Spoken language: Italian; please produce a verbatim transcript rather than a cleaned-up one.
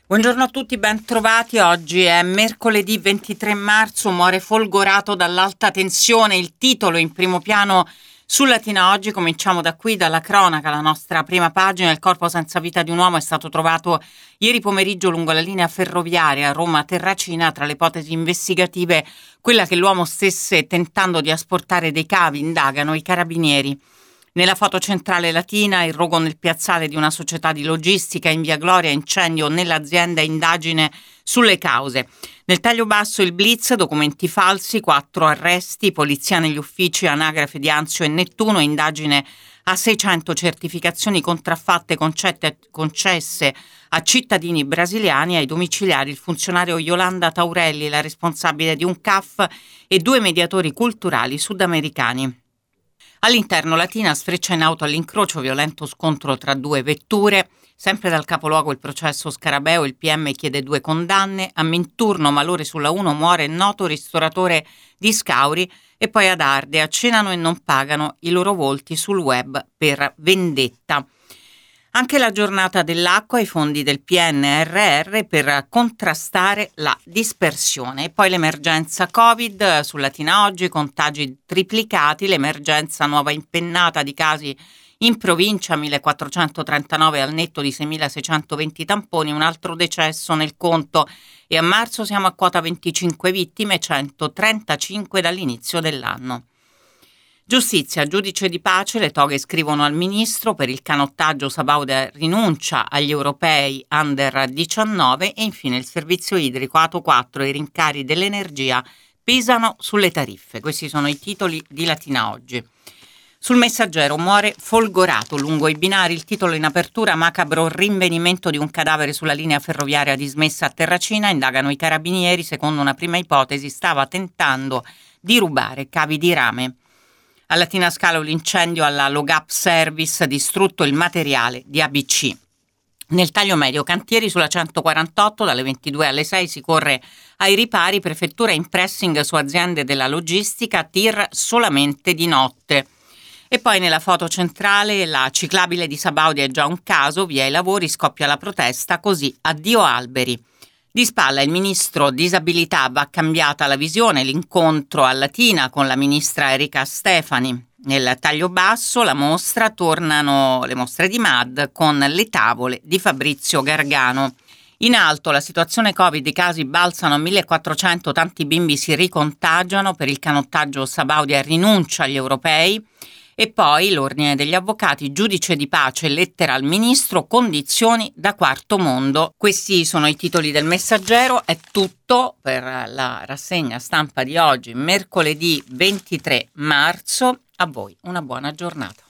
Buongiorno a tutti, ben trovati. Oggi è mercoledì ventitré marzo, muore folgorato dall'alta tensione. Il titolo in primo piano su Latina Oggi. Cominciamo da qui, dalla cronaca, la nostra prima pagina. Il corpo senza vita di un uomo è stato trovato ieri pomeriggio lungo la linea ferroviaria Roma-Terracina. Tra le ipotesi investigative, quella che l'uomo stesse tentando di asportare dei cavi, indagano i carabinieri. Nella foto centrale latina, il rogo nel piazzale di una società di logistica in via Gloria, incendio nell'azienda, indagine sulle cause. Nel taglio basso il blitz, documenti falsi, quattro arresti, polizia negli uffici, anagrafe di Anzio e Nettuno, indagine a seicento certificazioni contraffatte concette, concesse a cittadini brasiliani. Ai domiciliari il funzionario Yolanda Taurelli, la responsabile di un C A F e due mediatori culturali sudamericani. All'interno Latina, sfreccia in auto all'incrocio, violento scontro tra due vetture. Sempre dal capoluogo il processo Scarabeo, il P M chiede due condanne. A Minturno, malore sulla uno, muore noto ristoratore di Scauri. E poi ad Ardea, cenano e non pagano, i loro volti sul web per vendetta. Anche la giornata dell'acqua, i fondi del P N R R per contrastare la dispersione. E poi l'emergenza Covid su Latina Oggi, contagi triplicati, l'emergenza nuova impennata di casi in provincia, millequattrocentotrentanove al netto di seimilaseicentoventi tamponi, un altro decesso nel conto e a marzo siamo a quota venticinque vittime, centotrentacinque dall'inizio dell'anno. Giustizia, giudice di pace, le toghe scrivono al ministro, per il canottaggio Sabaudia rinuncia agli europei under diciannove e infine il servizio idrico Ato quattro e i rincari dell'energia pesano sulle tariffe. Questi sono i titoli di Latina Oggi. Sul Messaggero, muore folgorato lungo i binari, il titolo in apertura: macabro rinvenimento di un cadavere sulla linea ferroviaria dismessa a Terracina, indagano i carabinieri, secondo una prima ipotesi stava tentando di rubare cavi di rame. A Latina Scalo l'incendio alla Logap Service, distrutto il materiale di A B C. Nel taglio medio, cantieri sulla centoquarantotto, dalle ventidue alle sei si corre ai ripari, prefettura in pressing su aziende della logistica, tir solamente di notte. E poi nella foto centrale la ciclabile di Sabaudia è già un caso, via i lavori, scoppia la protesta, così addio alberi. Di spalla il ministro disabilità, va cambiata la visione, l'incontro a Latina con la ministra Erika Stefani. Nel taglio basso la mostra, tornano le mostre di M A D con le tavole di Fabrizio Gargano. In alto la situazione Covid, i casi balzano a millequattrocento, tanti bimbi si ricontagiano, per il canottaggio Sabaudia rinuncia agli europei. E poi l'ordine degli avvocati, giudice di pace, lettera al ministro, condizioni da quarto mondo. Questi sono i titoli del Messaggero. È tutto per la rassegna stampa di oggi, mercoledì ventitré marzo. A voi una buona giornata.